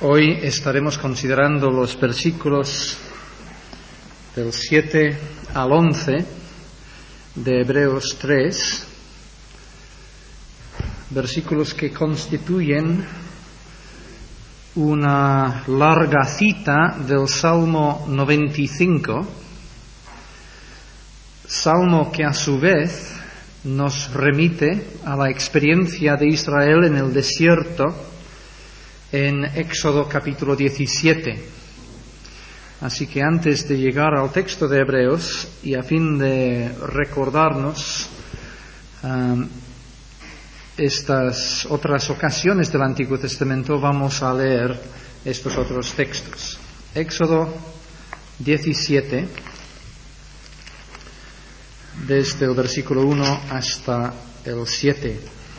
Hoy estaremos considerando los versículos del 7 al 11 de Hebreos 3, versículos que constituyen una larga cita del Salmo 95, salmo que a su vez nos remite a la experiencia de Israel en el desierto en Éxodo capítulo 17. Así que antes de llegar al texto de Hebreos y a fin de recordarnos estas otras ocasiones del Antiguo Testamento, vamos a leer estos otros textos. Éxodo 17, desde el versículo 1 hasta el 7.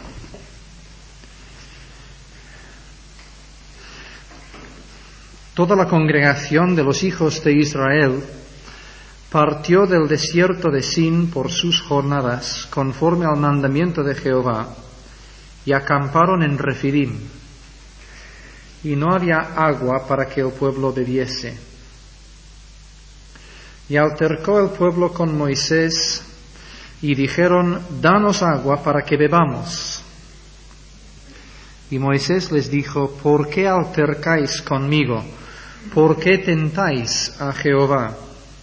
Toda la congregación de los hijos de Israel partió del desierto de Sin por sus jornadas, conforme al mandamiento de Jehová, y acamparon en Refidim. Y no había agua para que el pueblo bebiese. Y altercó el pueblo con Moisés, y dijeron: danos agua para que bebamos. Y Moisés les dijo: ¿por qué altercáis conmigo? ¿Por qué tentáis a Jehová?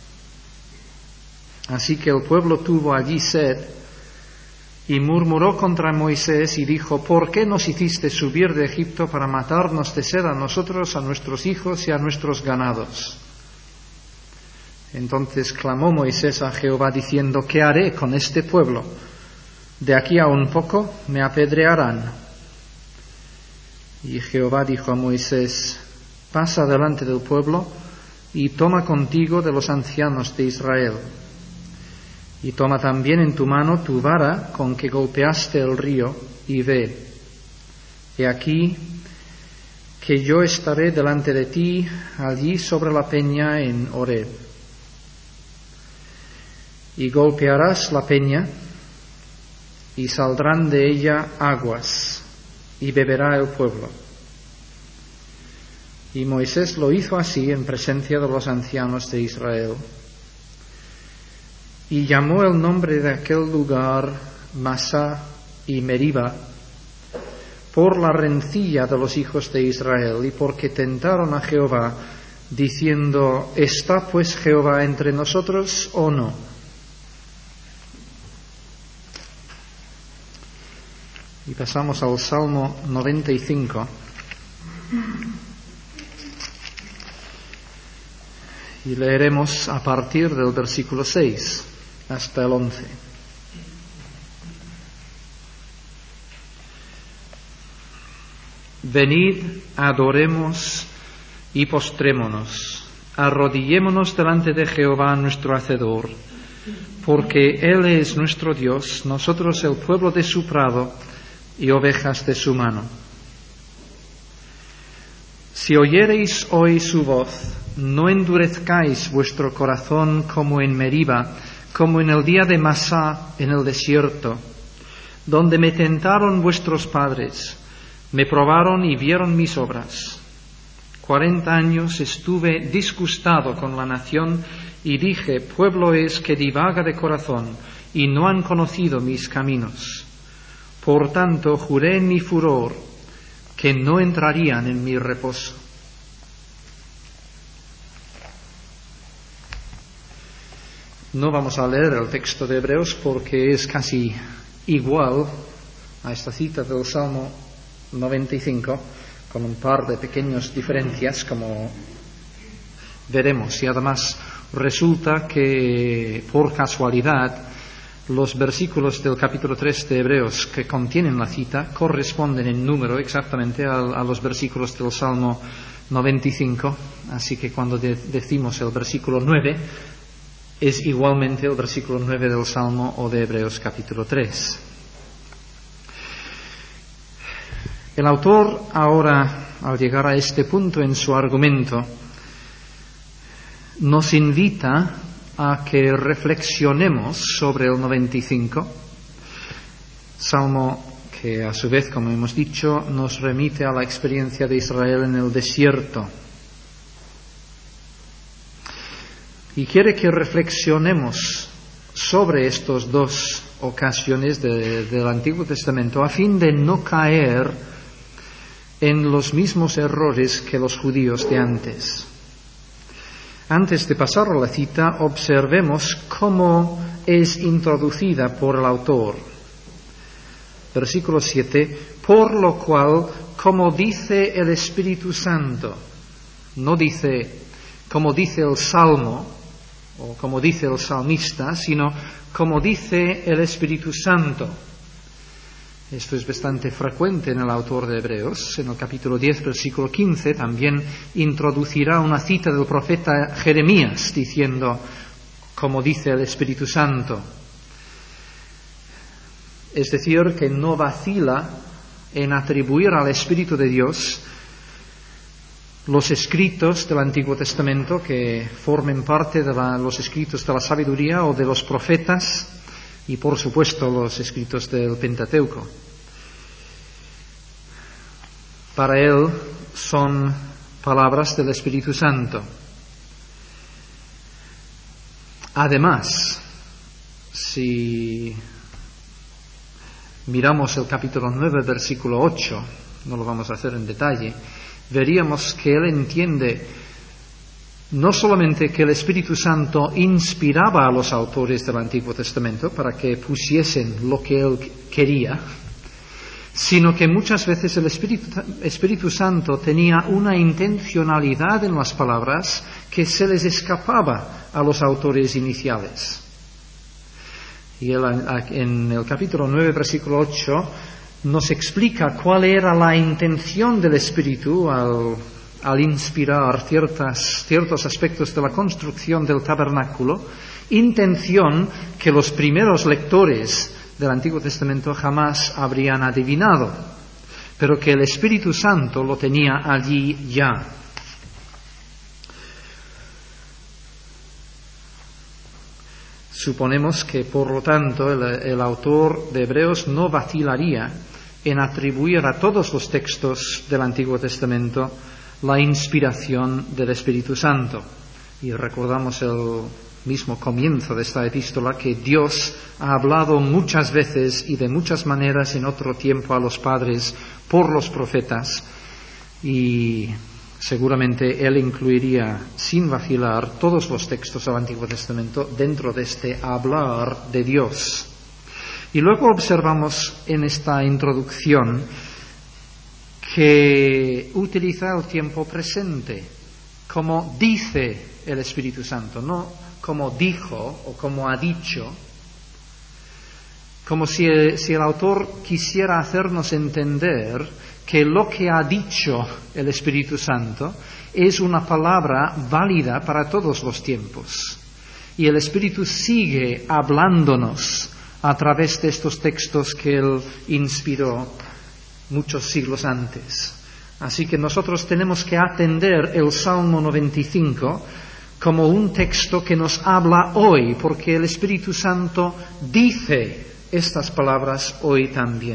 Así que el pueblo tuvo allí sed, y murmuró contra Moisés, y dijo: ¿por qué nos hiciste subir de Egipto para matarnos de sed a nosotros, a nuestros hijos y a nuestros ganados? Entonces clamó Moisés a Jehová, diciendo: ¿qué haré con este pueblo? De aquí a un poco me apedrearán. Y Jehová dijo a Moisés: pasa delante del pueblo y toma contigo de los ancianos de Israel. Y toma también en tu mano tu vara con que golpeaste el río, y ve. He aquí que yo estaré delante de ti allí sobre la peña en Horeb. Y golpearás la peña, y saldrán de ella aguas, y beberá el pueblo. Y Moisés lo hizo así en presencia de los ancianos de Israel. Y llamó el nombre de aquel lugar Masá y Meriba, por la rencilla de los hijos de Israel, y porque tentaron a Jehová, diciendo: ¿está pues Jehová entre nosotros o no? Y pasamos al Salmo 95. Y leeremos a partir del versículo 6 hasta el 11. Venid, adoremos y postrémonos, arrodillémonos delante de Jehová nuestro Hacedor, porque Él es nuestro Dios, nosotros el pueblo de su prado y ovejas de su mano. Si oyereis hoy su voz, no endurezcáis vuestro corazón como en Meriba, como en el día de Masá en el desierto, donde me tentaron vuestros padres, me probaron y vieron mis obras. 40 años estuve disgustado con la nación y dije: pueblo es que divaga de corazón, y no han conocido mis caminos. Por tanto juré en mi furor que no entrarían en mi reposo. No vamos a leer el texto de Hebreos porque es casi igual a esta cita del Salmo 95, con un par de pequeñas diferencias, como veremos. Y además resulta que, por casualidad, los versículos del capítulo 3 de Hebreos que contienen la cita corresponden en número exactamente a los versículos del Salmo 95. Así que cuando decimos el versículo 9, es igualmente el versículo 9 del Salmo o de Hebreos capítulo 3. El autor ahora, al llegar a este punto en su argumento, nos invita a que reflexionemos sobre el 95, salmo que a su vez, como hemos dicho, nos remite a la experiencia de Israel en el desierto. Y quiere que reflexionemos sobre estas dos ocasiones del Antiguo Testamento a fin de no caer en los mismos errores que los judíos de antes. Antes de pasar a la cita, observemos cómo es introducida por el autor. Versículo 7, por lo cual, como dice el Espíritu Santo, no dice como dice el Salmo, o como dice el salmista, sino como dice el Espíritu Santo. Esto es bastante frecuente en el autor de Hebreos. En el capítulo 10, versículo 15, también introducirá una cita del profeta Jeremías diciendo, como dice el Espíritu Santo. Es decir, que no vacila en atribuir al Espíritu de Dios los escritos del Antiguo Testamento que formen parte de los escritos de la sabiduría o de los profetas y, por supuesto, los escritos del Pentateuco. Para él son palabras del Espíritu Santo. Además, si miramos el capítulo 9, versículo 8, no lo vamos a hacer en detalle, veríamos que él entiende no solamente que el Espíritu Santo inspiraba a los autores del Antiguo Testamento para que pusiesen lo que él quería, sino que muchas veces el Espíritu Santo tenía una intencionalidad en las palabras que se les escapaba a los autores iniciales. Y él, en el capítulo 9, versículo 8, nos explica cuál era la intención del Espíritu al inspirar ciertos aspectos de la construcción del tabernáculo, intención que los primeros lectores del Antiguo Testamento jamás habrían adivinado, pero que el Espíritu Santo lo tenía allí ya. Suponemos que, por lo tanto, el autor de Hebreos no vacilaría en atribuir a todos los textos del Antiguo Testamento la inspiración del Espíritu Santo. Y recordamos el mismo comienzo de esta epístola, que Dios ha hablado muchas veces y de muchas maneras en otro tiempo a los padres por los profetas, y seguramente Él incluiría sin vacilar todos los textos del Antiguo Testamento dentro de este hablar de Dios. Y luego observamos en esta introducción que utiliza el tiempo presente, como dice el Espíritu Santo, no como dijo o como ha dicho, como si el autor quisiera hacernos entender que lo que ha dicho el Espíritu Santo es una palabra válida para todos los tiempos. Y el Espíritu sigue hablándonos a través de estos textos que Él inspiró muchos siglos antes. Así que nosotros tenemos que atender el Salmo 95 como un texto que nos habla hoy, porque el Espíritu Santo dice estas palabras hoy también.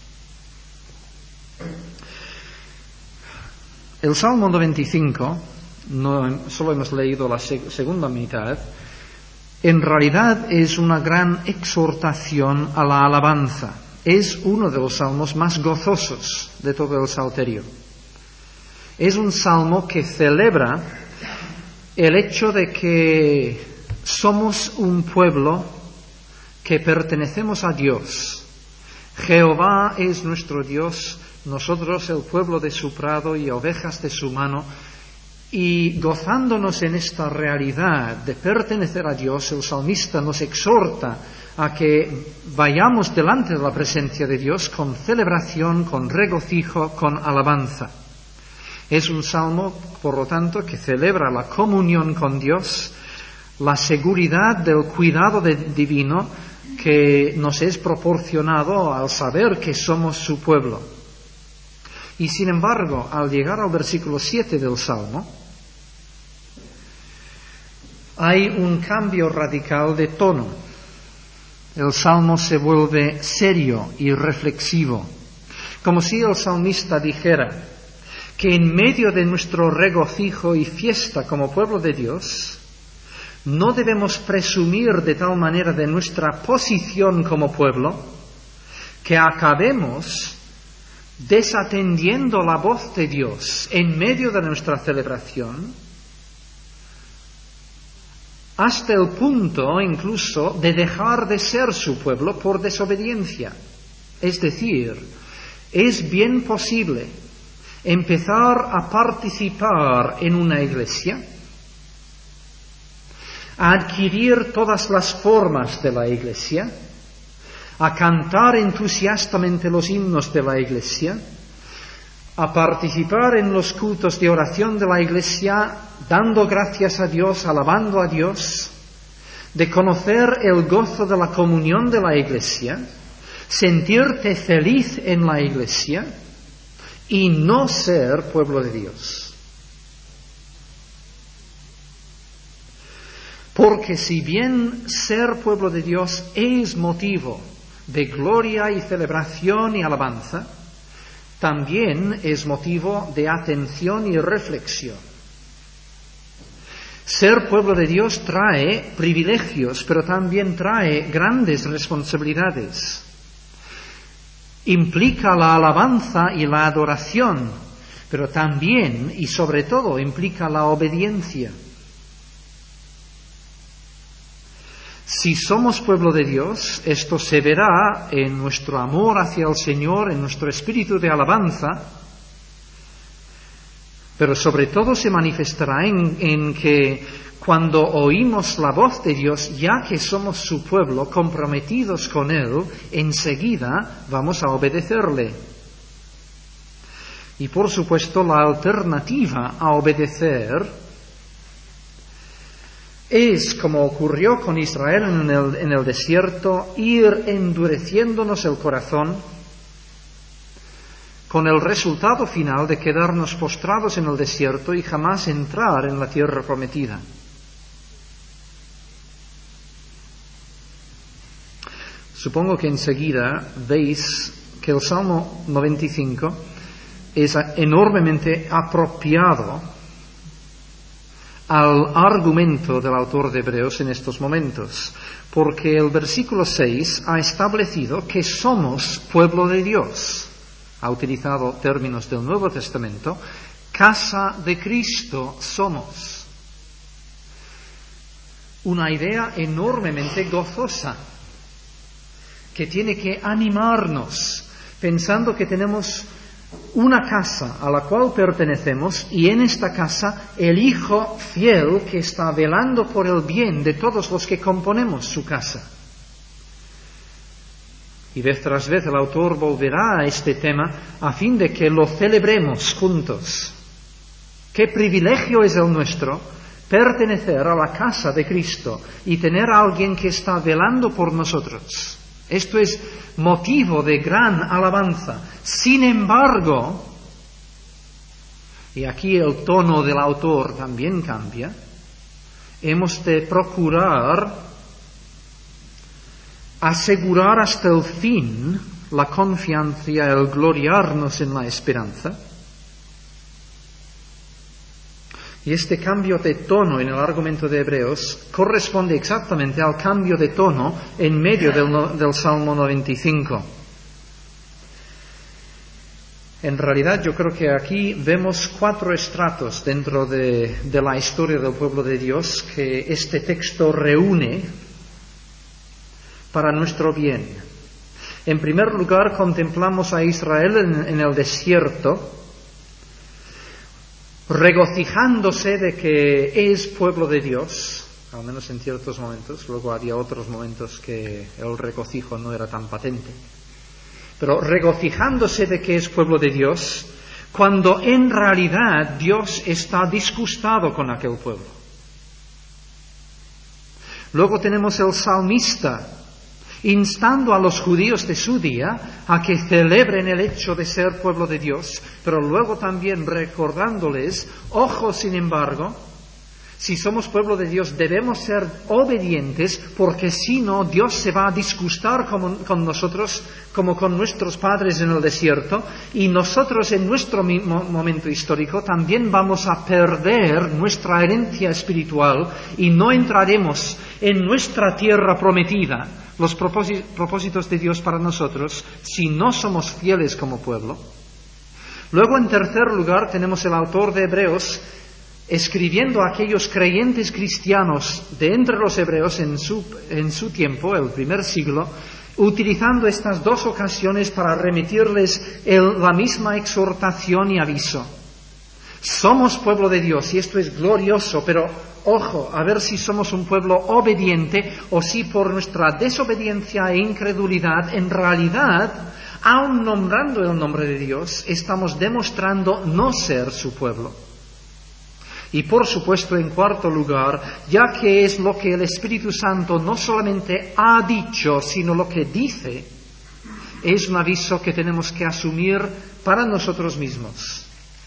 El Salmo 95, solo hemos leído la segunda mitad, en realidad es una gran exhortación a la alabanza. Es uno de los salmos más gozosos de todo el Salterio. Es un salmo que celebra el hecho de que somos un pueblo que pertenecemos a Dios. Jehová es nuestro Dios, nosotros el pueblo de su prado y ovejas de su mano. Y gozándonos en esta realidad de pertenecer a Dios, el salmista nos exhorta a que vayamos delante de la presencia de Dios con celebración, con regocijo, con alabanza. Es un salmo, por lo tanto, que celebra la comunión con Dios, la seguridad del cuidado divino que nos es proporcionado al saber que somos su pueblo. Y sin embargo, al llegar al versículo 7 del Salmo, hay un cambio radical de tono. el salmo se vuelve serio y reflexivo, como si el salmista dijera que en medio de nuestro regocijo y fiesta como pueblo de Dios, no debemos presumir de tal manera de nuestra posición como pueblo que acabemos desatendiendo la voz de Dios en medio de nuestra celebración, hasta el punto incluso de dejar de ser su pueblo por desobediencia. Es decir, es bien posible empezar a participar en una iglesia, a adquirir todas las formas de la iglesia, a cantar entusiastamente los himnos de la iglesia, a participar en los cultos de oración de la iglesia, dando gracias a Dios, alabando a Dios, de conocer el gozo de la comunión de la iglesia, sentirte feliz en la iglesia y no ser pueblo de Dios. Porque si bien ser pueblo de Dios es motivo de gloria y celebración y alabanza, también es motivo de atención y reflexión. Ser pueblo de Dios trae privilegios, pero también trae grandes responsabilidades. Implica la alabanza y la adoración, pero también y sobre todo implica la obediencia. Si somos pueblo de Dios, esto se verá en nuestro amor hacia el Señor, en nuestro espíritu de alabanza, pero sobre todo se manifestará en que cuando oímos la voz de Dios, ya que somos su pueblo, comprometidos con Él, enseguida vamos a obedecerle. Y por supuesto la alternativa a obedecer es, como ocurrió con Israel en el desierto, ir endureciéndonos el corazón con el resultado final de quedarnos postrados en el desierto y jamás entrar en la tierra prometida. Supongo que enseguida veis que el Salmo 95 es enormemente apropiado al argumento del autor de Hebreos en estos momentos, porque el versículo 6 ha establecido que somos pueblo de Dios. Ha utilizado términos del Nuevo Testamento, casa de Cristo somos. Una idea enormemente gozosa, que tiene que animarnos, pensando que tenemos una casa a la cual pertenecemos y en esta casa el Hijo fiel que está velando por el bien de todos los que componemos su casa. Y vez tras vez el autor volverá a este tema a fin de que lo celebremos juntos. Qué privilegio es el nuestro pertenecer a la casa de Cristo y tener a alguien que está velando por nosotros. Esto es motivo de gran alabanza. Sin embargo, y aquí el tono del autor también cambia, hemos de procurar asegurar hasta el fin la confianza y el gloriarnos en la esperanza. Y este cambio de tono en el argumento de Hebreos corresponde exactamente al cambio de tono en medio del Salmo 95. En realidad yo creo que aquí vemos 4 estratos dentro de la historia del pueblo de Dios que este texto reúne para nuestro bien. En primer lugar, contemplamos a Israel en el desierto, regocijándose de que es pueblo de Dios, al menos en ciertos momentos. Luego había otros momentos que el regocijo no era tan patente. Pero regocijándose de que es pueblo de Dios, cuando en realidad Dios está disgustado con aquel pueblo. Luego tenemos el salmista instando a los judíos de su día a que celebren el hecho de ser pueblo de Dios, pero luego también recordándoles, ojo sin embargo, Si somos pueblo de Dios, debemos ser obedientes, porque si no, Dios se va a disgustar con nosotros, como con nuestros padres en el desierto, y nosotros en nuestro mismo momento histórico también vamos a perder nuestra herencia espiritual y no entraremos en nuestra tierra prometida, los propósitos de Dios para nosotros, si no somos fieles como pueblo. Luego, en tercer lugar, tenemos el autor de Hebreos escribiendo a aquellos creyentes cristianos de entre los hebreos en su tiempo, el primer siglo, utilizando estas dos ocasiones para remitirles la misma exhortación y aviso. Somos pueblo de Dios y esto es glorioso, pero ojo, a ver si somos un pueblo obediente o si por nuestra desobediencia e incredulidad, en realidad, aun nombrando el nombre de Dios, estamos demostrando no ser su pueblo. Y por supuesto, en cuarto lugar, ya que es lo que el Espíritu Santo no solamente ha dicho, sino lo que dice, es un aviso que tenemos que asumir para nosotros mismos.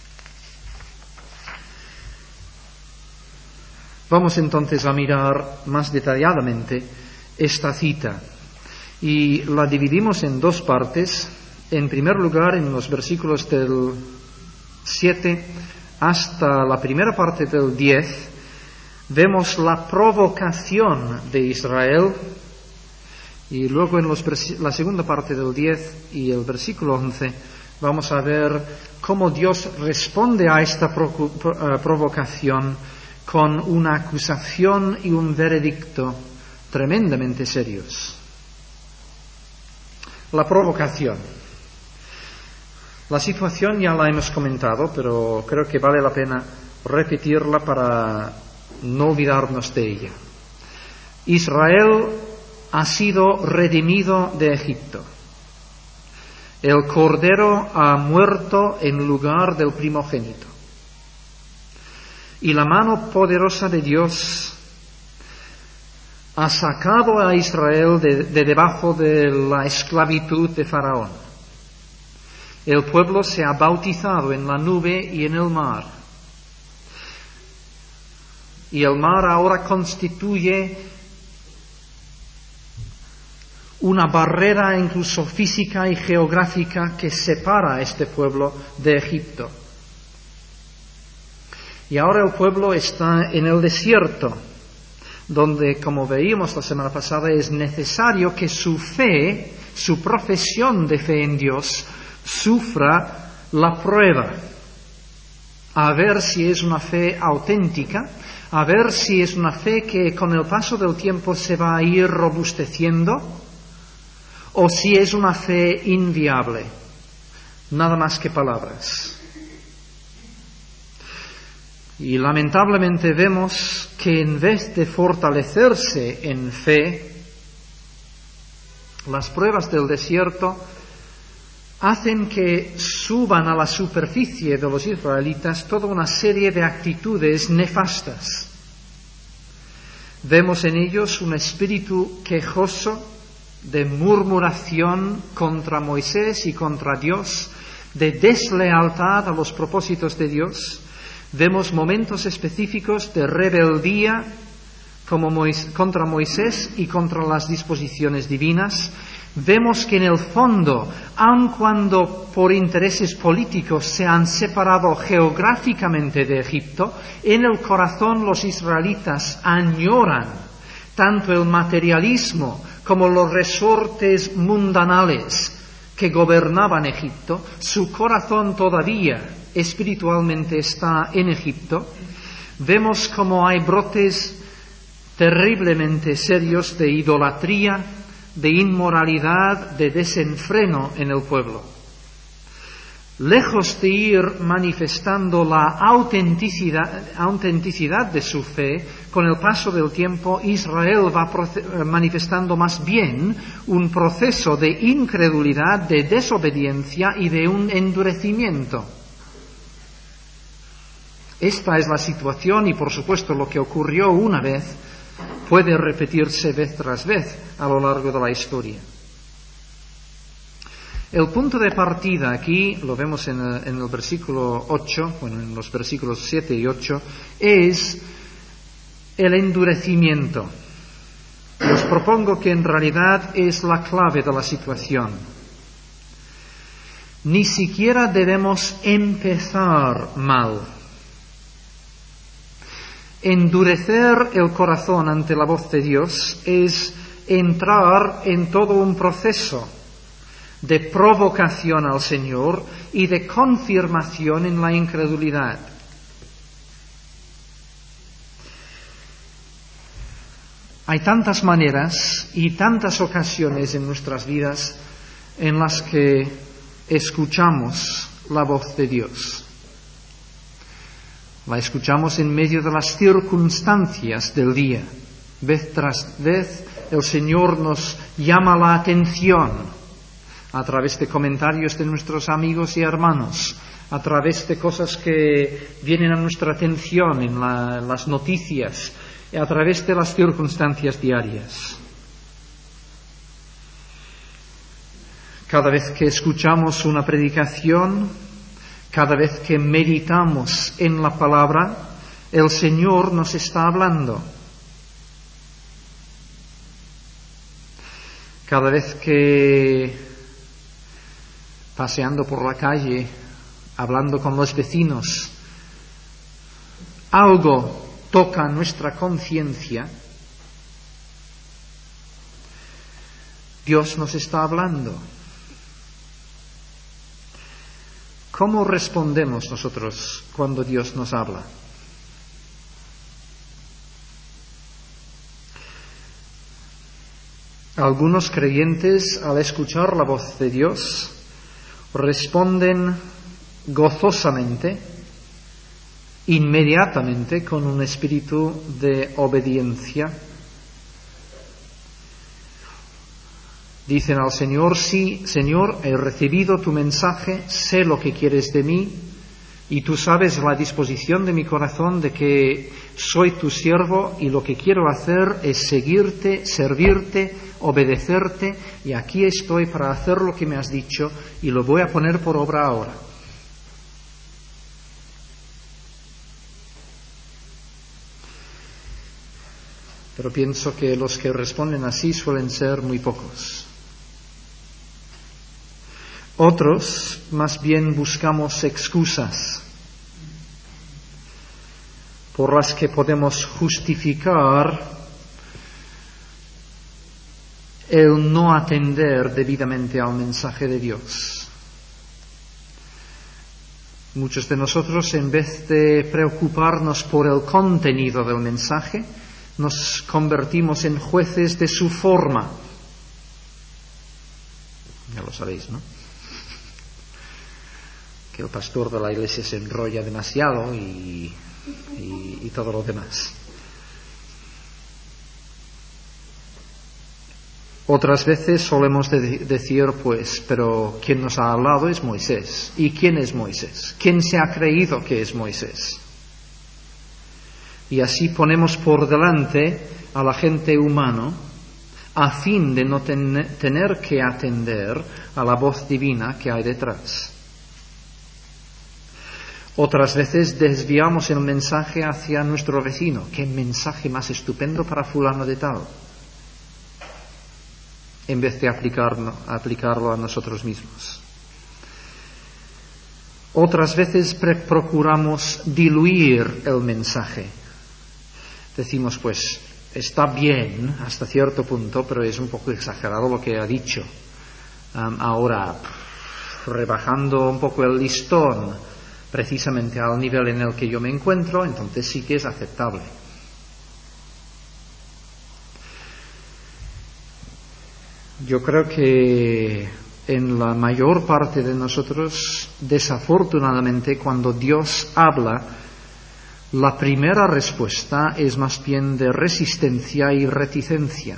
Vamos entonces a mirar más detalladamente esta cita y la dividimos en dos partes. En primer lugar, en los versículos del 7 hasta la primera parte del 10, vemos la provocación de Israel, y luego en la segunda parte del 10 y el versículo 11 vamos a ver cómo Dios responde a esta provocación con una acusación y un veredicto tremendamente serios. La provocación. La situación ya la hemos comentado, pero creo que vale la pena repetirla para no olvidarnos de ella. Israel ha sido redimido de Egipto. El Cordero ha muerto en lugar del primogénito. Y la mano poderosa de Dios ha sacado a Israel de debajo de la esclavitud de Faraón. El pueblo se ha bautizado en la nube y en el mar. Y el mar ahora constituye una barrera incluso física y geográfica que separa a este pueblo de Egipto. Y ahora el pueblo está en el desierto, donde, como veíamos la semana pasada, es necesario que su fe, su profesión de fe en Dios, sufra la prueba, a ver si es una fe auténtica, a ver si es una fe que con el paso del tiempo se va a ir robusteciendo, o si es una fe inviable, nada más que palabras. Y lamentablemente vemos que en vez de fortalecerse en fe, las pruebas del desierto hacen que suban a la superficie de los israelitas toda una serie de actitudes nefastas. Vemos en ellos un espíritu quejoso, de murmuración contra Moisés y contra Dios, de deslealtad a los propósitos de Dios. Vemos momentos específicos de rebeldía contra Moisés y contra las disposiciones divinas. Vemos que en el fondo, aun cuando por intereses políticos se han separado geográficamente de Egipto, en el corazón los israelitas añoran tanto el materialismo como los resortes mundanales que gobernaban Egipto. Su corazón todavía espiritualmente está en Egipto. Vemos como hay brotes terriblemente serios de idolatría, de inmoralidad, de desenfreno en el pueblo. Lejos de ir manifestando la autenticidad de su fe, con el paso del tiempo Israel va manifestando más bien un proceso de incredulidad, de desobediencia y de un endurecimiento. Esta es la situación y, por supuesto, lo que ocurrió una vez puede repetirse vez tras vez a lo largo de la historia. El punto de partida aquí, lo vemos en el versículo 8, en los versículos 7 y 8, es el endurecimiento. Os propongo que en realidad es la clave de la situación. Ni siquiera debemos empezar mal. Endurecer el corazón ante la voz de Dios es entrar en todo un proceso de provocación al Señor y de confirmación en la incredulidad. Hay tantas maneras y tantas ocasiones en nuestras vidas en las que escuchamos la voz de Dios. La escuchamos en medio de las circunstancias del día. Vez tras vez el Señor nos llama la atención a través de comentarios de nuestros amigos y hermanos, a través de cosas que vienen a nuestra atención en las noticias, a través de las circunstancias diarias. Cada vez que escuchamos una predicación, cada vez que meditamos en la palabra, el Señor nos está hablando. Cada vez que paseando por la calle, hablando con los vecinos, algo toca nuestra conciencia, Dios nos está hablando. ¿Cómo respondemos nosotros cuando Dios nos habla? Algunos creyentes, al escuchar la voz de Dios, responden gozosamente, inmediatamente, con un espíritu de obediencia. Dicen al Señor: sí, Señor, he recibido tu mensaje, sé lo que quieres de mí, y tú sabes la disposición de mi corazón de que soy tu siervo y lo que quiero hacer es seguirte, servirte, obedecerte, y aquí estoy para hacer lo que me has dicho y lo voy a poner por obra ahora. Pero pienso que los que responden así suelen ser muy pocos. Otros, más bien, buscamos excusas por las que podemos justificar el no atender debidamente al mensaje de Dios. Muchos de nosotros, en vez de preocuparnos por el contenido del mensaje, nos convertimos en jueces de su forma. Ya lo sabéis, ¿no? Que el pastor de la iglesia se enrolla demasiado y todo lo demás. Otras veces solemos decir, pues, pero quien nos ha hablado es Moisés. ¿Y quién es Moisés? ¿Quién se ha creído que es Moisés? Y así ponemos por delante a la gente humana a fin de no tener que atender a la voz divina que hay detrás. Otras veces desviamos el mensaje hacia nuestro vecino. ¡Qué mensaje más estupendo para fulano de tal! En vez de aplicarlo a nosotros mismos. Otras veces procuramos diluir el mensaje. Decimos, pues, está bien hasta cierto punto, pero es un poco exagerado lo que ha dicho. Ahora, rebajando un poco el listón, precisamente al nivel en el que yo me encuentro, entonces sí que es aceptable. Yo creo que en la mayor parte de nosotros, desafortunadamente, cuando Dios habla, la primera respuesta es más bien de resistencia y reticencia.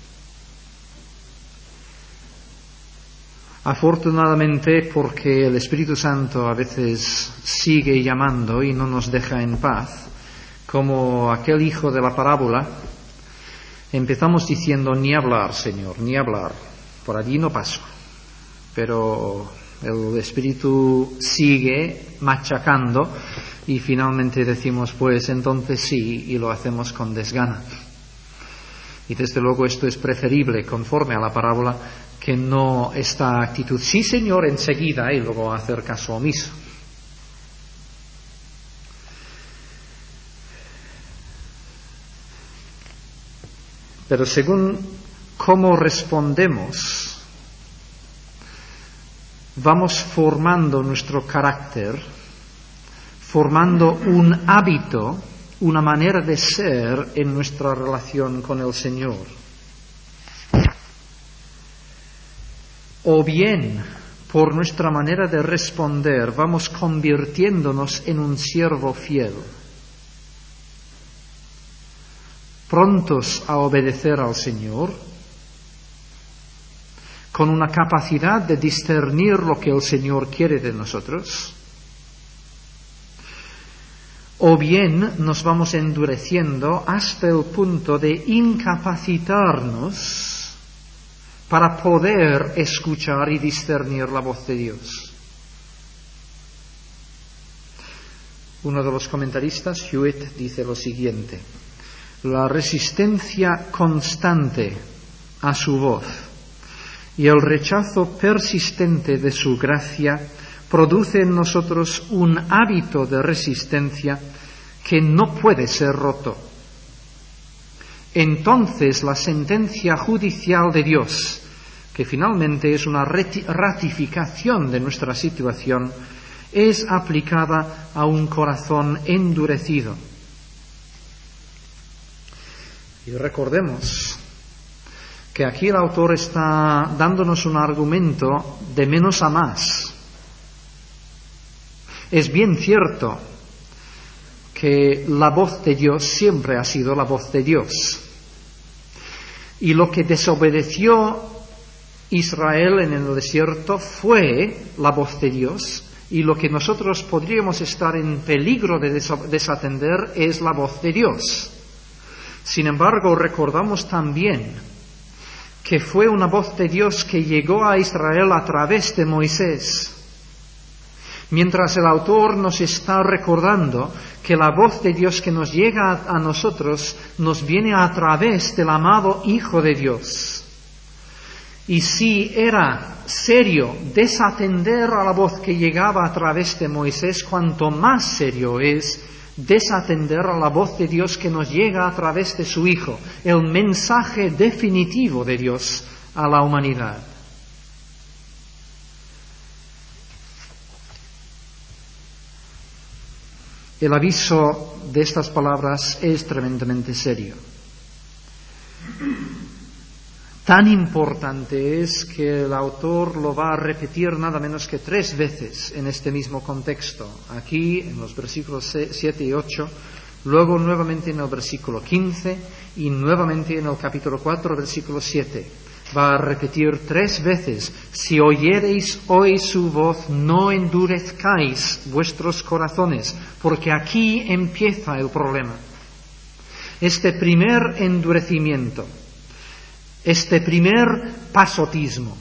Afortunadamente, porque el Espíritu Santo a veces sigue llamando y no nos deja en paz, como aquel hijo de la parábola, empezamos diciendo: ni hablar, Señor, ni hablar, por allí no paso. Pero el Espíritu sigue machacando y finalmente decimos, pues entonces sí, y lo hacemos con desgana. Y desde luego esto es preferible, conforme a la parábola, que no esta actitud, sí Señor, enseguida, y luego hacer caso omiso. Pero según cómo respondemos, vamos formando nuestro carácter, formando un hábito, una manera de ser en nuestra relación con el Señor. O bien, por nuestra manera de responder, vamos convirtiéndonos en un siervo fiel, prontos a obedecer al Señor, con una capacidad de discernir lo que el Señor quiere de nosotros, o bien nos vamos endureciendo hasta el punto de incapacitarnos para poder escuchar y discernir la voz de Dios. Uno de los comentaristas, Hewitt, dice lo siguiente: la resistencia constante a su voz y el rechazo persistente de su gracia produce en nosotros un hábito de resistencia que no puede ser roto. Entonces la sentencia judicial de Dios, que finalmente es una ratificación de nuestra situación, es aplicada a un corazón endurecido. Y recordemos que aquí el autor está dándonos un argumento de menos a más. Es bien cierto que la voz de Dios siempre ha sido la voz de Dios. Y lo que desobedeció Israel en el desierto fue la voz de Dios, y lo que nosotros podríamos estar en peligro de desatender es la voz de Dios. Sin embargo, recordamos también que fue una voz de Dios que llegó a Israel a través de Moisés. Mientras el autor nos está recordando que la voz de Dios que nos llega a nosotros nos viene a través del amado Hijo de Dios. Y si era serio desatender a la voz que llegaba a través de Moisés, cuanto más serio es desatender a la voz de Dios que nos llega a través de su Hijo, el mensaje definitivo de Dios a la humanidad. El aviso de estas palabras es tremendamente serio. Tan importante es que el autor lo va a repetir nada menos que 3 veces en este mismo contexto. Aquí, en los versículos 7 y 8, luego nuevamente en el versículo 15 y nuevamente en el capítulo 4, versículo 7. Va a repetir 3 veces: si oyereis hoy su voz, no endurezcáis vuestros corazones, porque aquí empieza el problema. Este primer endurecimiento, este primer pasotismo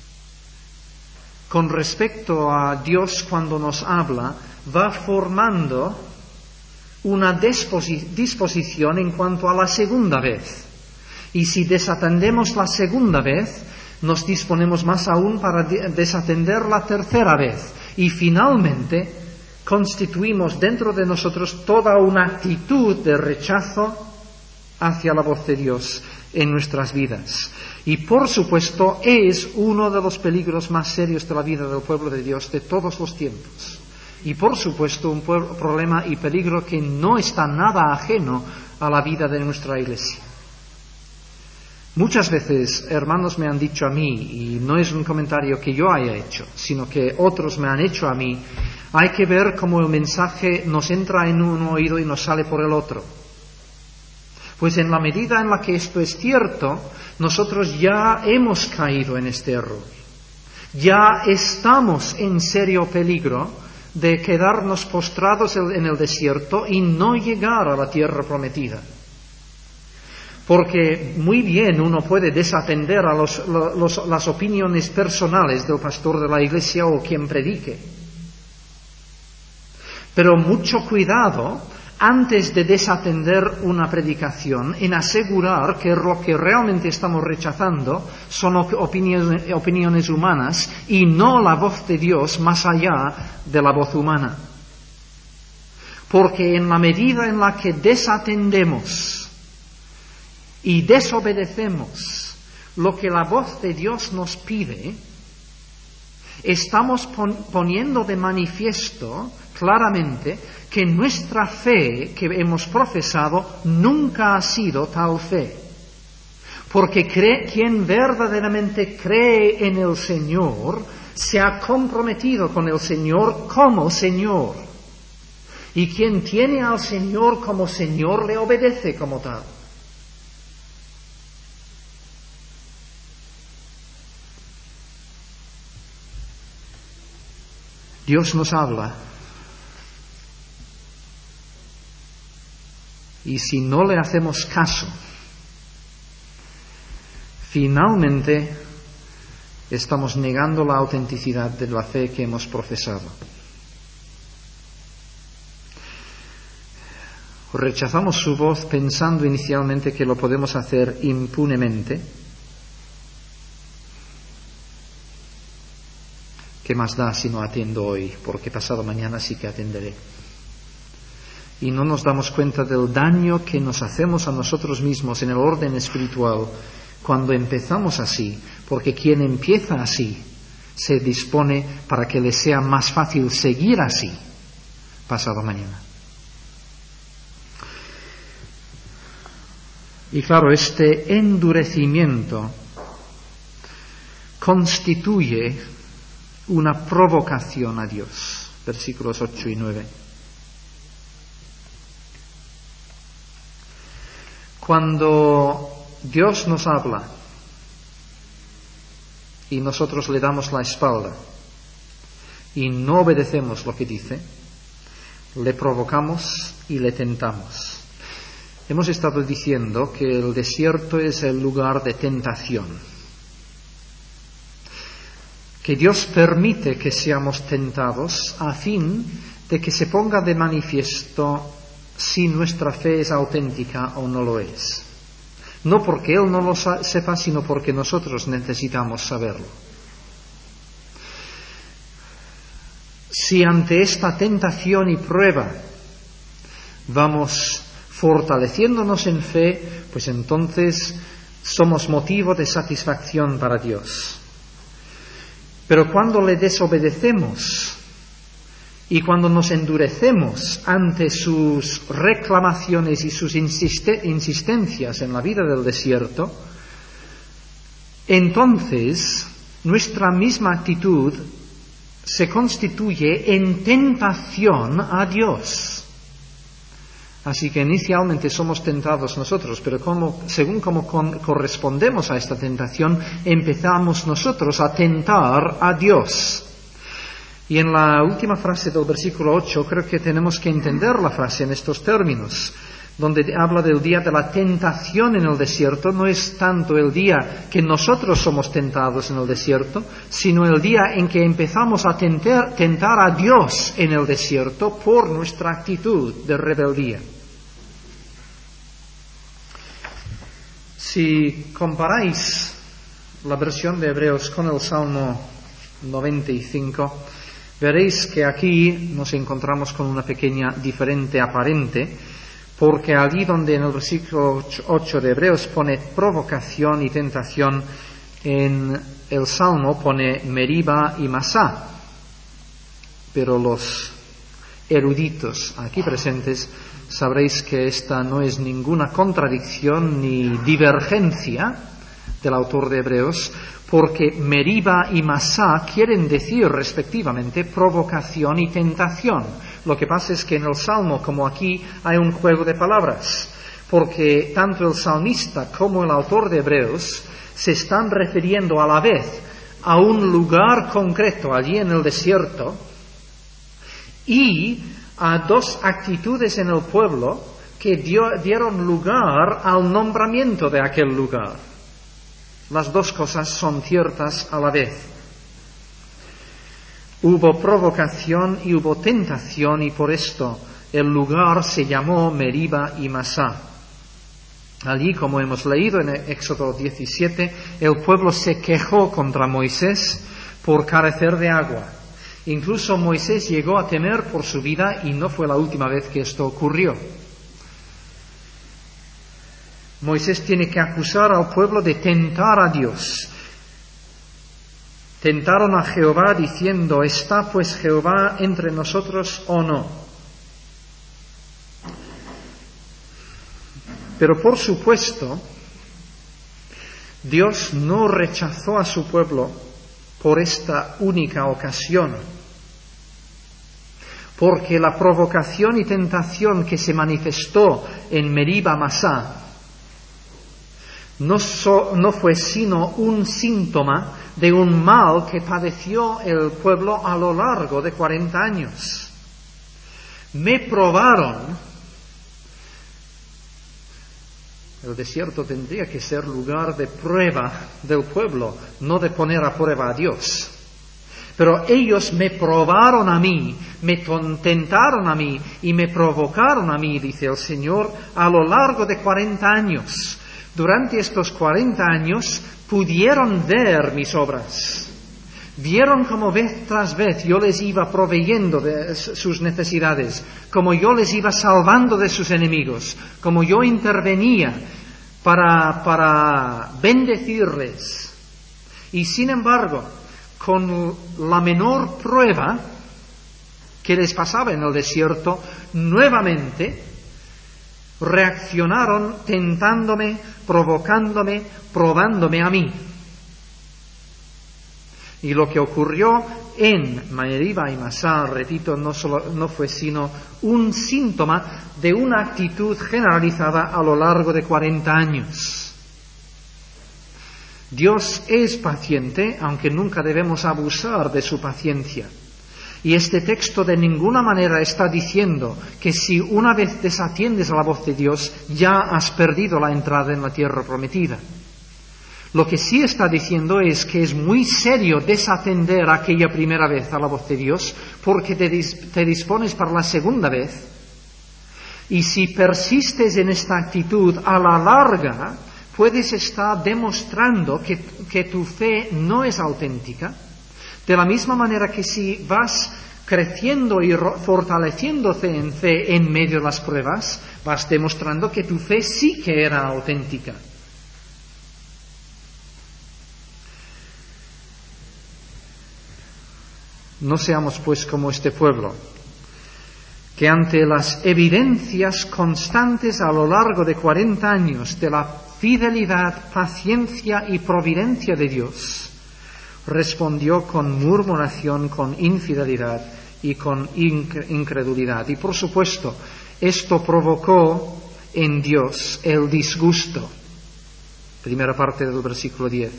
con respecto a Dios cuando nos habla, va formando una disposición en cuanto a la segunda vez. Y si desatendemos la segunda vez, nos disponemos más aún para desatender la tercera vez. Y finalmente constituimos dentro de nosotros toda una actitud de rechazo hacia la voz de Dios en nuestras vidas. Y por supuesto es uno de los peligros más serios de la vida del pueblo de Dios de todos los tiempos. Y por supuesto un problema y peligro que no está nada ajeno a la vida de nuestra Iglesia. Muchas veces hermanos me han dicho a mí, y no es un comentario que yo haya hecho, sino que otros me han hecho a mí: hay que ver cómo el mensaje nos entra en un oído y nos sale por el otro. Pues en la medida en la que esto es cierto, nosotros ya hemos caído en este error. Ya estamos en serio peligro de quedarnos postrados en el desierto y no llegar a la tierra prometida. Porque muy bien uno puede desatender a las opiniones personales del pastor de la iglesia o quien predique. Pero mucho cuidado antes de desatender una predicación en asegurar que lo que realmente estamos rechazando son opiniones humanas y no la voz de Dios más allá de la voz humana. Porque en la medida en la que desatendemos y desobedecemos lo que la voz de Dios nos pide, estamos poniendo de manifiesto claramente que nuestra fe que hemos profesado nunca ha sido tal fe. Porque quien verdaderamente cree en el Señor se ha comprometido con el Señor como Señor. Y quien tiene al Señor como Señor le obedece como tal. Dios nos habla. Y si no le hacemos caso, finalmente estamos negando la autenticidad de la fe que hemos profesado. Rechazamos su voz pensando inicialmente que lo podemos hacer impunemente. ¿Qué más da si no atiendo hoy? Porque pasado mañana sí que atenderé. Y no nos damos cuenta del daño que nos hacemos a nosotros mismos en el orden espiritual cuando empezamos así, porque quien empieza así se dispone para que le sea más fácil seguir así pasado mañana. Y claro, este endurecimiento constituye una provocación a Dios. Versículos 8 y 9. Cuando Dios nos habla y nosotros le damos la espalda y no obedecemos lo que dice, le provocamos y le tentamos. Hemos estado diciendo que el desierto es el lugar de tentación, que Dios permite que seamos tentados a fin de que se ponga de manifiesto si nuestra fe es auténtica o no lo es. No porque Él no lo sepa, sino porque nosotros necesitamos saberlo. Si ante esta tentación y prueba vamos fortaleciéndonos en fe, pues entonces somos motivo de satisfacción para Dios. Pero cuando le desobedecemos y cuando nos endurecemos ante sus reclamaciones y sus insistencias en la vida del desierto, entonces nuestra misma actitud se constituye en tentación a Dios. Así que inicialmente somos tentados nosotros, pero según cómo correspondemos a esta tentación, empezamos nosotros a tentar a Dios. Y en la última frase del versículo 8 creo que tenemos que entender la frase en estos términos, donde habla del día de la tentación en el desierto. No es tanto el día que nosotros somos tentados en el desierto, sino el día en que empezamos a tentar a Dios en el desierto por nuestra actitud de rebeldía. Si comparáis la versión de Hebreos con el Salmo 95, veréis que aquí nos encontramos con una pequeña diferencia aparente, porque allí donde en el versículo 8 de Hebreos pone provocación y tentación, en el Salmo pone Meriba y Masá. Pero los eruditos aquí presentes sabréis que esta no es ninguna contradicción ni divergencia del autor de Hebreos, porque Meriba y Masá quieren decir respectivamente provocación y tentación. Lo que pasa es que en el Salmo, como aquí, hay un juego de palabras, porque tanto el salmista como el autor de Hebreos se están refiriendo a la vez a un lugar concreto allí en el desierto y a dos actitudes en el pueblo que dieron lugar al nombramiento de aquel lugar. Las dos cosas son ciertas a la vez. Hubo provocación y hubo tentación, y por esto el lugar se llamó Meriba y Masá. Allí, como hemos leído en Éxodo 17, el pueblo se quejó contra Moisés por carecer de agua. Incluso Moisés llegó a temer por su vida, y no fue la última vez que esto ocurrió. Moisés tiene que acusar al pueblo de tentar a Dios. Tentaron a Jehová diciendo: ¿está pues Jehová entre nosotros o no? Pero por supuesto, Dios no rechazó a su pueblo por esta única ocasión, porque la provocación y tentación que se manifestó en Meriba Masá no fue sino un síntoma de un mal que padeció el pueblo a lo largo de 40 años. Me probaron. El desierto tendría que ser lugar de prueba del pueblo, no de poner a prueba a Dios. Pero ellos me probaron a mí, me tentaron a mí y me provocaron a mí, dice el Señor, a lo largo de 40 años. Durante estos 40 años pudieron ver mis obras. Vieron como vez tras vez yo les iba proveyendo de sus necesidades, como yo les iba salvando de sus enemigos, como yo intervenía para bendecirles. Y sin embargo, con la menor prueba que les pasaba en el desierto, nuevamente reaccionaron tentándome, provocándome, probándome a mí. Y lo que ocurrió en Meriba y Masá, repito, no fue sino un síntoma de una actitud generalizada a lo largo de 40 años. Dios es paciente, aunque nunca debemos abusar de su paciencia. Y este texto de ninguna manera está diciendo que si una vez desatiendes a la voz de Dios, ya has perdido la entrada en la tierra prometida. Lo que sí está diciendo es que es muy serio desatender aquella primera vez a la voz de Dios, porque te dispones para la segunda vez. Y si persistes en esta actitud, a la larga puedes estar demostrando que tu fe no es auténtica. De la misma manera que si vas creciendo y fortaleciéndote en fe en medio de las pruebas, vas demostrando que tu fe sí que era auténtica. No seamos pues como este pueblo, que ante las evidencias constantes a lo largo de 40 años de la fidelidad, paciencia y providencia de Dios, respondió con murmuración, con infidelidad y con incredulidad. Y por supuesto, esto provocó en Dios el disgusto. Primera parte del versículo 10.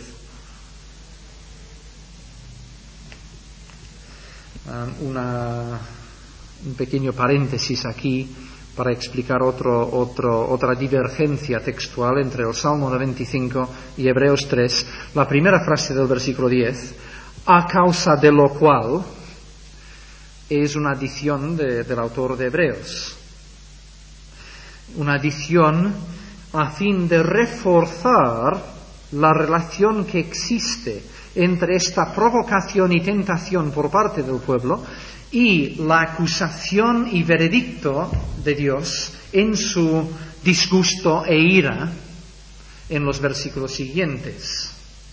Un pequeño paréntesis aquí para explicar otra divergencia textual entre el Salmo 95 y Hebreos 3. La primera frase del versículo 10, a causa de lo cual, es una adición del autor de Hebreos. Una adición a fin de reforzar la relación que existe entre esta provocación y tentación por parte del pueblo y la acusación y veredicto de Dios en su disgusto e ira en los versículos siguientes.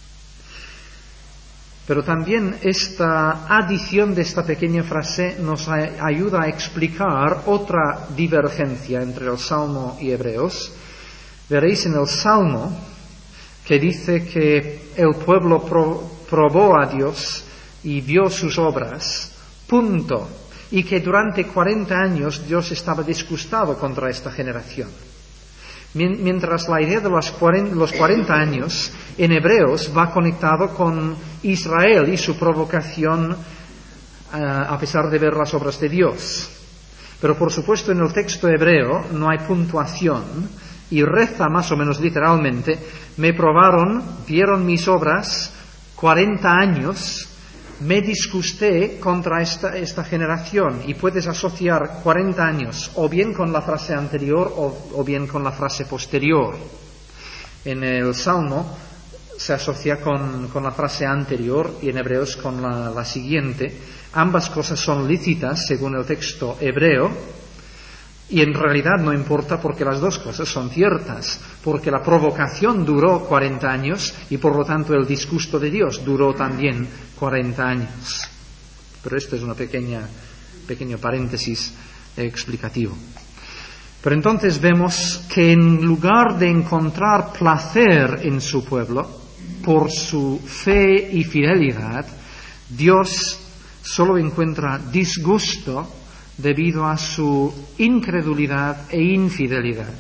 Pero también esta adición de esta pequeña frase nos ayuda a explicar otra divergencia entre el Salmo y Hebreos. Veréis en el Salmo que dice que el pueblo probó a Dios y vio sus obras, punto, y que durante 40 años Dios estaba disgustado contra esta generación. Mientras la idea de los 40 años en Hebreos va conectado con Israel y su provocación a pesar de ver las obras de Dios. Pero por supuesto en el texto hebreo no hay puntuación y reza más o menos literalmente: me probaron, vieron mis obras 40 años me disgusté contra esta generación, y puedes asociar 40 años o bien con la frase anterior o bien con la frase posterior. En el Salmo se asocia con la frase anterior y en Hebreos con la siguiente. Ambas cosas son lícitas según el texto hebreo, y en realidad no importa porque las dos cosas son ciertas, porque la provocación duró 40 años y por lo tanto el disgusto de Dios duró también 40 años. Pero esto es una pequeño paréntesis explicativo. Pero entonces vemos que en lugar de encontrar placer en su pueblo por su fe y fidelidad, Dios solo encuentra disgusto debido a su incredulidad e infidelidad.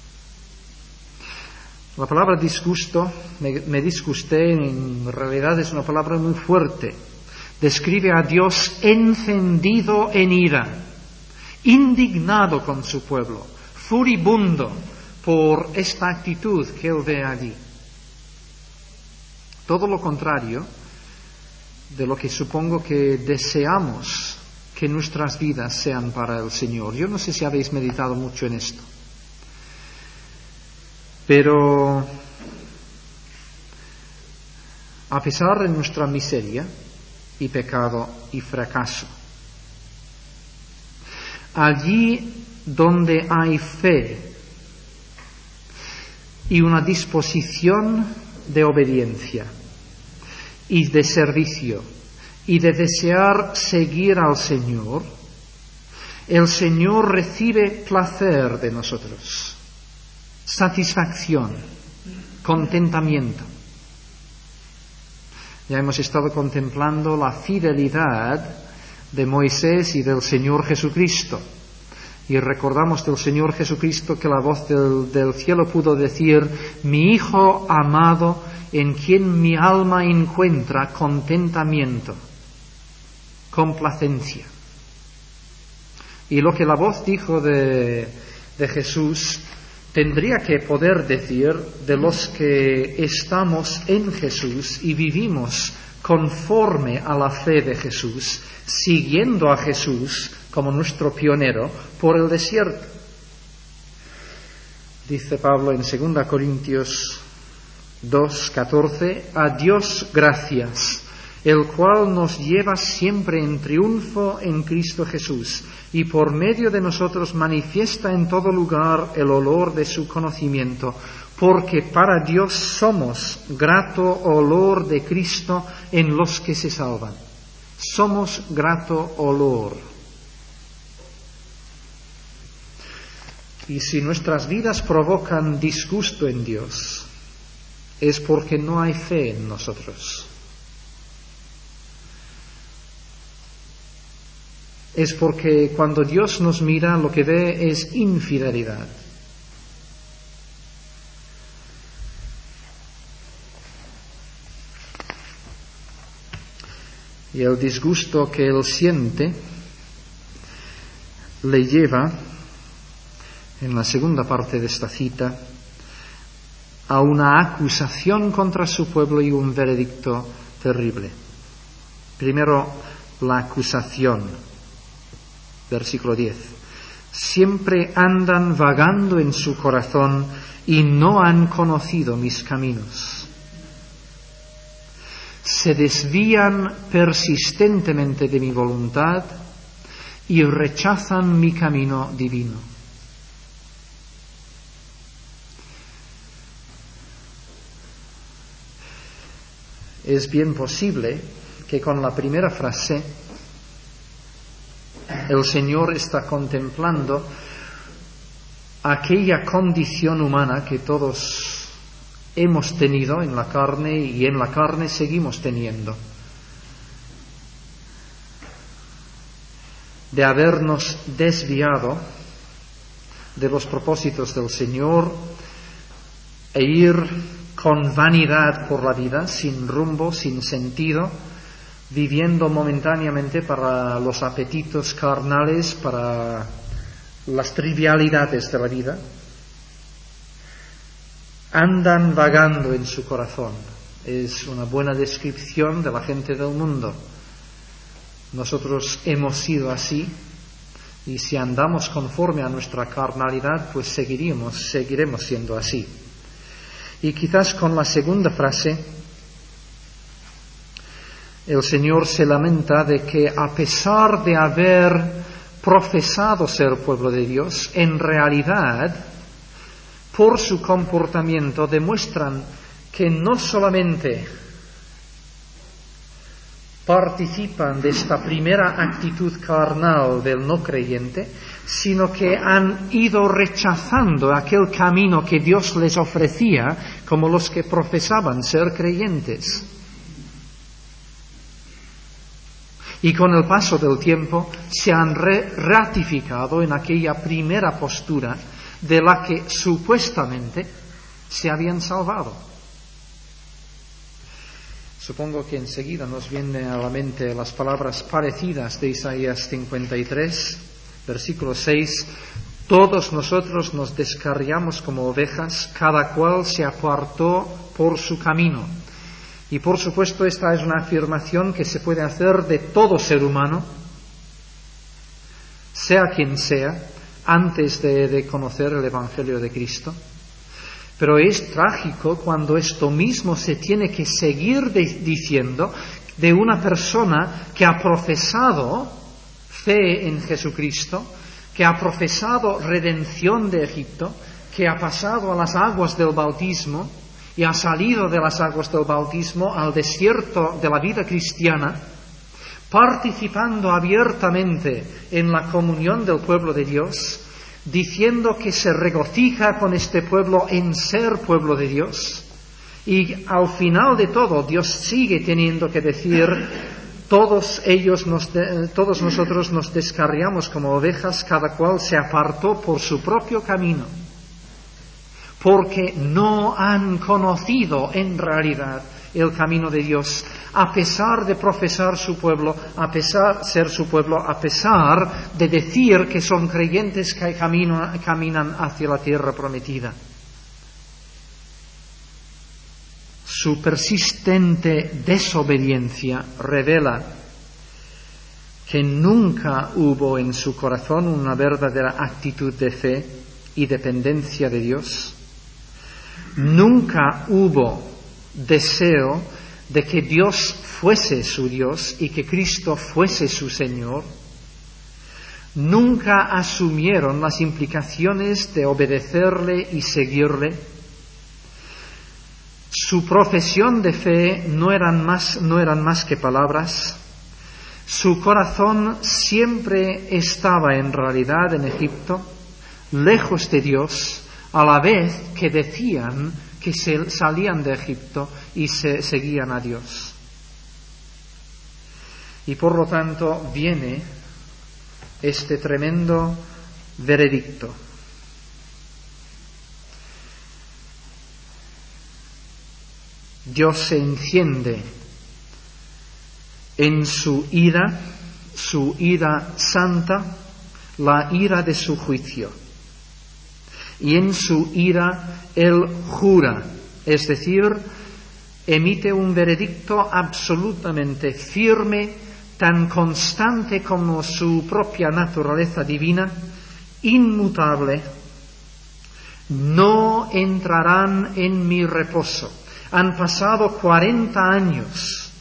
La palabra disgusto, me disgusté, en realidad es una palabra muy fuerte. Describe a Dios encendido en ira, indignado con su pueblo, furibundo por esta actitud que él ve allí. Todo lo contrario de lo que supongo que deseamos que nuestras vidas sean para el Señor. Yo no sé si habéis meditado mucho en esto, pero a pesar de nuestra miseria y pecado y fracaso, allí donde hay fe y una disposición de obediencia y de servicio y de desear seguir al Señor, el Señor recibe placer de nosotros, satisfacción, contentamiento. Ya hemos estado contemplando la fidelidad de Moisés y del Señor Jesucristo. Y recordamos del Señor Jesucristo que la voz del cielo pudo decir: mi Hijo amado, en quien mi alma encuentra contentamiento, complacencia. Y lo que la voz dijo de Jesús tendría que poder decir de los que estamos en Jesús y vivimos conforme a la fe de Jesús, siguiendo a Jesús como nuestro pionero por el desierto. Dice Pablo en 2 Corintios 2:14, a Dios gracias, el cual nos lleva siempre en triunfo en Cristo Jesús, y por medio de nosotros manifiesta en todo lugar el olor de su conocimiento, porque para Dios somos grato olor de Cristo en los que se salvan. Somos grato olor. Y si nuestras vidas provocan disgusto en Dios, es porque no hay fe en nosotros. Es porque cuando Dios nos mira, lo que ve es infidelidad. Y el disgusto que él siente le lleva, en la segunda parte de esta cita, a una acusación contra su pueblo y un veredicto terrible. Primero, la acusación. Versículo 10. Siempre andan vagando en su corazón y no han conocido mis caminos. Se desvían persistentemente de mi voluntad y rechazan mi camino divino. Es bien posible que con la primera frase el Señor está contemplando aquella condición humana que todos hemos tenido en la carne y en la carne seguimos teniendo, de habernos desviado de los propósitos del Señor e ir con vanidad por la vida, sin rumbo, sin sentido, viviendo momentáneamente para los apetitos carnales, para las trivialidades de la vida. Andan vagando en su corazón. Es una buena descripción de la gente del mundo. Nosotros hemos sido así, y si andamos conforme a nuestra carnalidad, pues seguiremos siendo así. Y quizás con la segunda frase, el Señor se lamenta de que a pesar de haber profesado ser pueblo de Dios, en realidad, por su comportamiento, demuestran que no solamente participan de esta primera actitud carnal del no creyente, sino que han ido rechazando aquel camino que Dios les ofrecía como los que profesaban ser creyentes. Y con el paso del tiempo se han ratificado en aquella primera postura de la que supuestamente se habían salvado. Supongo que enseguida nos vienen a la mente las palabras parecidas de Isaías 53, versículo 6. Todos nosotros nos descarriamos como ovejas, cada cual se apartó por su camino. Y por supuesto esta es una afirmación que se puede hacer de todo ser humano, sea quien sea, antes de conocer el Evangelio de Cristo. Pero es trágico cuando esto mismo se tiene que seguir diciendo de una persona que ha profesado fe en Jesucristo, que ha profesado redención de Egipto, que ha pasado a las aguas del bautismo y ha salido de las aguas del bautismo al desierto de la vida cristiana, participando abiertamente en la comunión del pueblo de Dios, diciendo que se regocija con este pueblo en ser pueblo de Dios, y al final de todo Dios sigue teniendo que decir: todos nosotros nos descarriamos como ovejas, cada cual se apartó por su propio camino, porque no han conocido en realidad el camino de Dios, a pesar de profesar su pueblo, a pesar de decir que son creyentes que caminan hacia la tierra prometida. Su persistente desobediencia revela que nunca hubo en su corazón una verdadera actitud de fe y dependencia de Dios. Nunca hubo deseo de que Dios fuese su Dios y que Cristo fuese su Señor. Nunca asumieron las implicaciones de obedecerle y seguirle. Su profesión de fe no eran más que palabras. Su corazón siempre estaba en realidad en Egipto, lejos de Dios, a la vez que decían que salían de Egipto y se seguían a Dios. Y por lo tanto viene este tremendo veredicto. Dios se enciende en su ira santa, la ira de su juicio. Y en su ira Él jura, es decir, emite un veredicto absolutamente firme, tan constante como su propia naturaleza divina, inmutable: no entrarán en mi reposo. Han pasado 40 años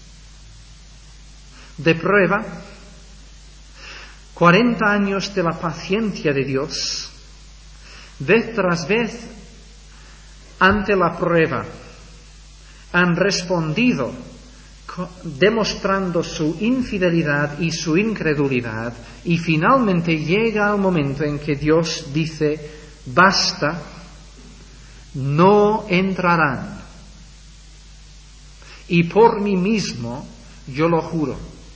de prueba, 40 años de la paciencia de Dios. Vez tras vez, ante la prueba, han respondido demostrando su infidelidad y su incredulidad, y finalmente llega el momento en que Dios dice: basta, no entrarán. Y por mí mismo yo lo juro.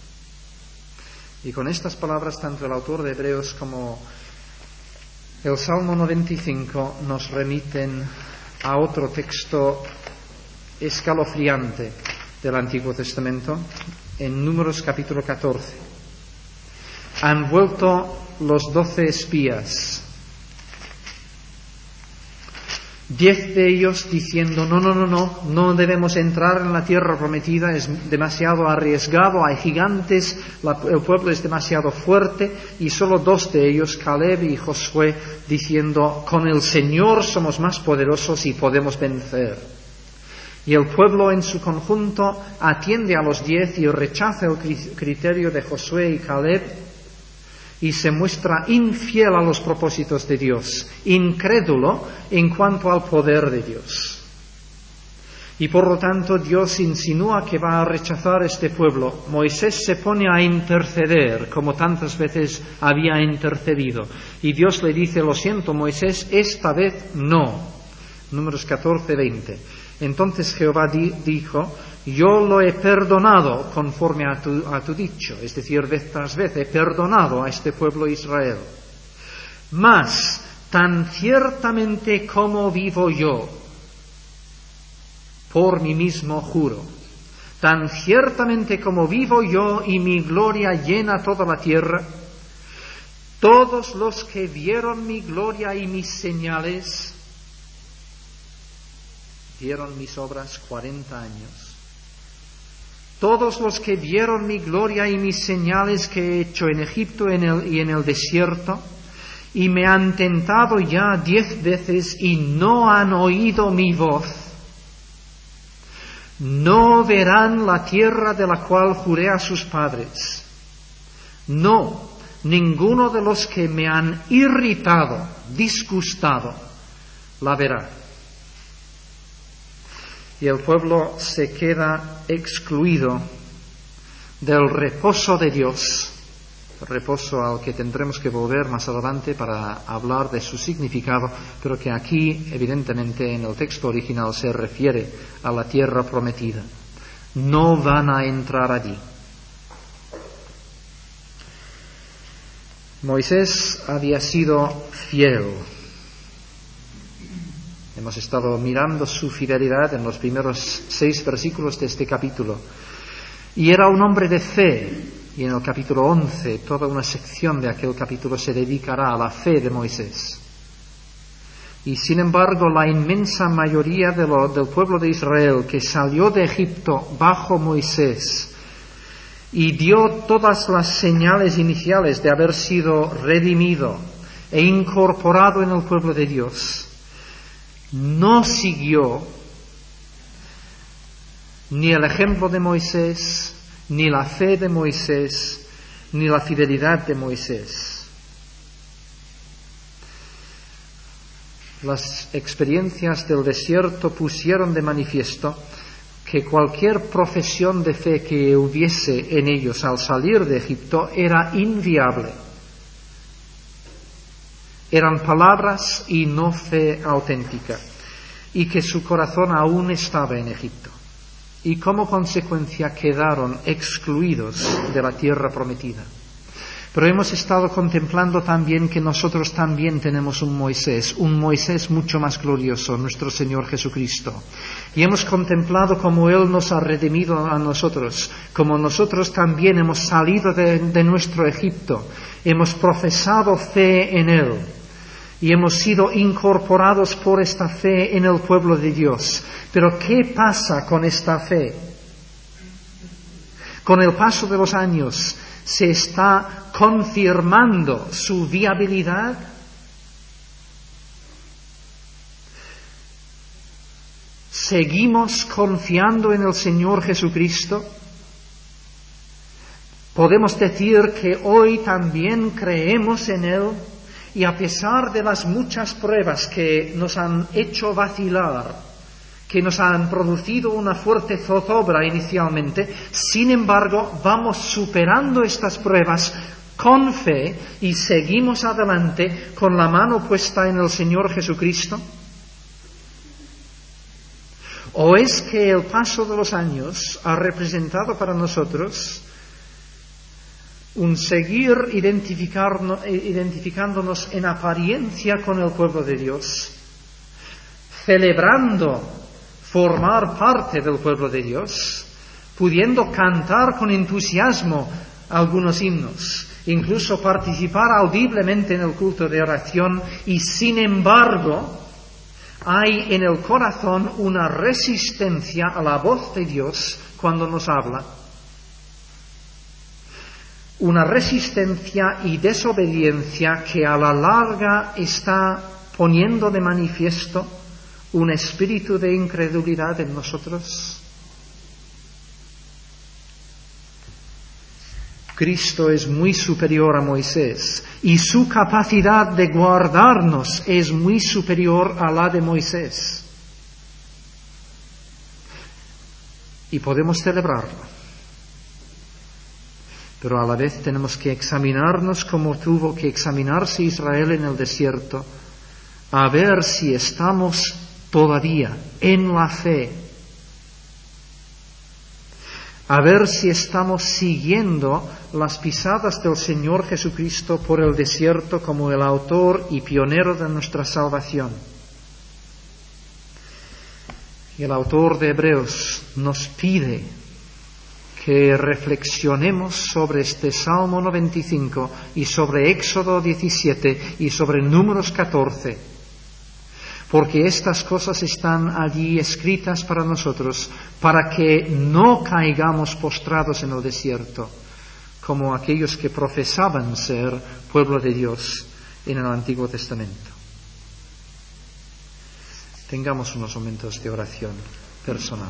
Y con estas palabras, tanto el autor de Hebreos como el Salmo 95 nos remiten a otro texto escalofriante del Antiguo Testamento, en Números capítulo 14. Han vuelto los 12 espías 10 de ellos diciendo, no debemos entrar en la tierra prometida, es demasiado arriesgado, hay gigantes, el pueblo es demasiado fuerte, y solo 2 de ellos, Caleb y Josué, diciendo, con el Señor somos más poderosos y podemos vencer. Y el pueblo en su conjunto atiende a los 10 y rechaza el criterio de Josué y Caleb, y se muestra infiel a los propósitos de Dios, incrédulo en cuanto al poder de Dios. Y por lo tanto Dios insinúa que va a rechazar este pueblo. Moisés se pone a interceder, como tantas veces había intercedido. Y Dios le dice, lo siento Moisés, esta vez no. Números 14, 20. Entonces Jehová dijo, yo lo he perdonado conforme a tu dicho, es decir, vez tras vez he perdonado a este pueblo Israel. Mas, tan ciertamente como vivo yo, por mí mismo juro, tan ciertamente como vivo yo y mi gloria llena toda la tierra, todos los que vieron mi gloria y mis señales, vieron mis obras 40 años. Todos los que vieron mi gloria y mis señales que he hecho en Egipto y en el desierto, y me han tentado ya 10 veces y no han oído mi voz, no verán la tierra de la cual juré a sus padres. No, ninguno de los que me han irritado, disgustado, la verá. Y el pueblo se queda excluido del reposo de Dios, reposo al que tendremos que volver más adelante para hablar de su significado, pero que aquí, evidentemente, en el texto original se refiere a la tierra prometida. No van a entrar allí. Moisés había sido fiel. Hemos estado mirando su fidelidad en los primeros 6 versículos de este capítulo. Y era un hombre de fe. Y en el capítulo 11, toda una sección de aquel capítulo se dedicará a la fe de Moisés. Y sin embargo, la inmensa mayoría del pueblo de Israel que salió de Egipto bajo Moisés y dio todas las señales iniciales de haber sido redimido e incorporado en el pueblo de Dios, no siguió ni el ejemplo de Moisés, ni la fe de Moisés, ni la fidelidad de Moisés. Las experiencias del desierto pusieron de manifiesto que cualquier profesión de fe que hubiese en ellos al salir de Egipto era inviable. Eran palabras y no fe auténtica, y que su corazón aún estaba en Egipto. Y como consecuencia quedaron excluidos de la tierra prometida. Pero hemos estado contemplando también que nosotros también tenemos un Moisés mucho más glorioso, nuestro Señor Jesucristo. Y hemos contemplado cómo Él nos ha redimido a nosotros, como nosotros también hemos salido de nuestro Egipto, hemos profesado fe en Él. Y hemos sido incorporados por esta fe en el pueblo de Dios. Pero ¿qué pasa con esta fe? Con el paso de los años, ¿se está confirmando su viabilidad? ¿Seguimos confiando en el Señor Jesucristo? ¿Podemos decir que hoy también creemos en Él? Y a pesar de las muchas pruebas que nos han hecho vacilar, que nos han producido una fuerte zozobra inicialmente, sin embargo, vamos superando estas pruebas con fe y seguimos adelante con la mano puesta en el Señor Jesucristo. ¿O es que el paso de los años ha representado para nosotros un seguir identificándonos en apariencia con el pueblo de Dios, celebrando formar parte del pueblo de Dios, pudiendo cantar con entusiasmo algunos himnos, incluso participar audiblemente en el culto de oración, y sin embargo Hay en el corazón una resistencia a la voz de Dios cuando nos habla. Una resistencia y desobediencia que a la larga está poniendo de manifiesto un espíritu de incredulidad en nosotros. Cristo es muy superior a Moisés y su capacidad de guardarnos es muy superior a la de Moisés. Y podemos celebrarlo. Pero a la vez tenemos que examinarnos como tuvo que examinarse Israel en el desierto, a ver si estamos todavía en la fe, a ver si estamos siguiendo las pisadas del Señor Jesucristo por el desierto como el autor y pionero de nuestra salvación. Y el autor de Hebreos nos pide que reflexionemos sobre este Salmo 95 y sobre Éxodo 17 y sobre Números 14, porque estas cosas están allí escritas para nosotros, para que no caigamos postrados en el desierto, como aquellos que profesaban ser pueblo de Dios en el Antiguo Testamento. Tengamos unos momentos de oración personal.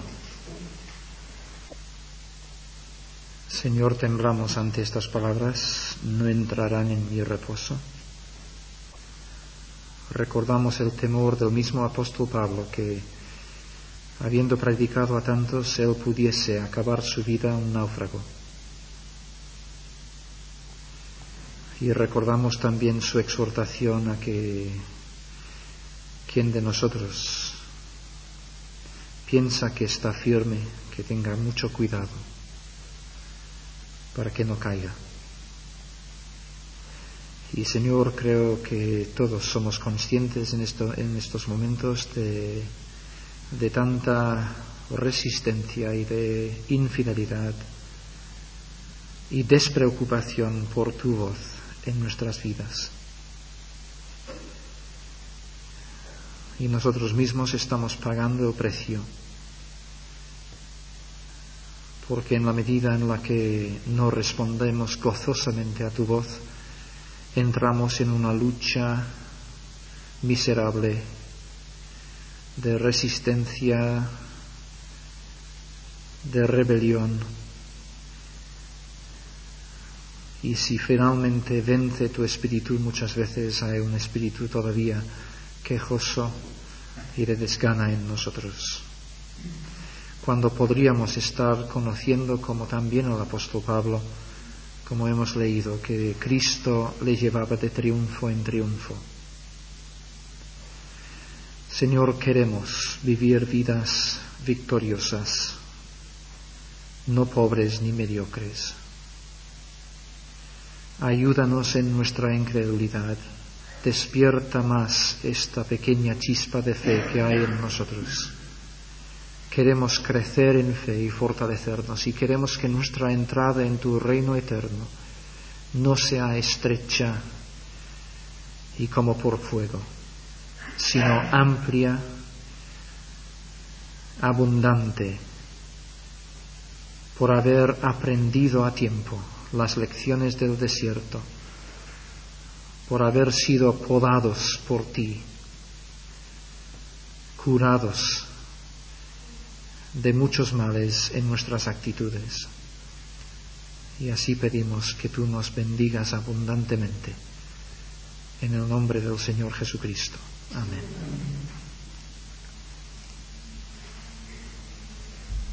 Señor, temblamos ante estas palabras, no entrarán en mi reposo. Recordamos el temor del mismo apóstol Pablo, que, habiendo predicado a tantos, él pudiese acabar su vida un náufrago. Y recordamos también su exhortación a que quien de nosotros piensa que está firme, que tenga mucho cuidado para que no caiga. Y Señor, creo que todos somos conscientes en estos momentos de tanta resistencia y de infidelidad y despreocupación por tu voz en nuestras vidas. Y nosotros mismos estamos pagando el precio, porque en la medida en la que no respondemos gozosamente a tu voz, entramos en una lucha miserable de resistencia, de rebelión. Y si finalmente vence tu espíritu, muchas veces hay un espíritu todavía quejoso y de desgana en nosotros, cuando podríamos estar conociendo, como también el apóstol Pablo, como hemos leído, que Cristo le llevaba de triunfo en triunfo. Señor, queremos vivir vidas victoriosas, no pobres ni mediocres. Ayúdanos en nuestra incredulidad. Despierta más esta pequeña chispa de fe que hay en nosotros. Queremos crecer en fe y fortalecernos, y queremos que nuestra entrada en tu reino eterno no sea estrecha y como por fuego, sino amplia, abundante, por haber aprendido a tiempo las lecciones del desierto, por haber sido podados por ti, curados de muchos males en nuestras actitudes. Y así pedimos que tú nos bendigas abundantemente, en el nombre del Señor Jesucristo. Amén.